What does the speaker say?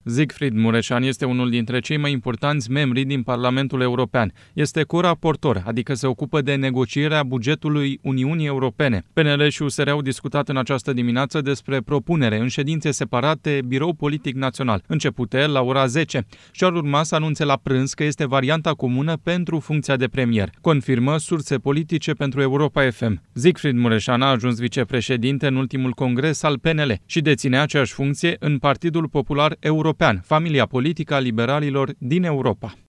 Siegfried Mureșan este unul dintre cei mai importanți membri din Parlamentul European. Este coraportor, adică se ocupă de negocierea bugetului Uniunii Europene. PNL și USR au discutat în această dimineață despre propunere în ședințe separate Birou Politic Național, începute la ora 10, și ar urma să anunțe la prânz că este varianta comună pentru funcția de premier, confirmă surse politice pentru Europa FM. Siegfried Mureșan a ajuns vicepreședinte în ultimul congres al PNL și deține aceeași funcție în Partidul Popular European, familia politică a liberalilor din Europa.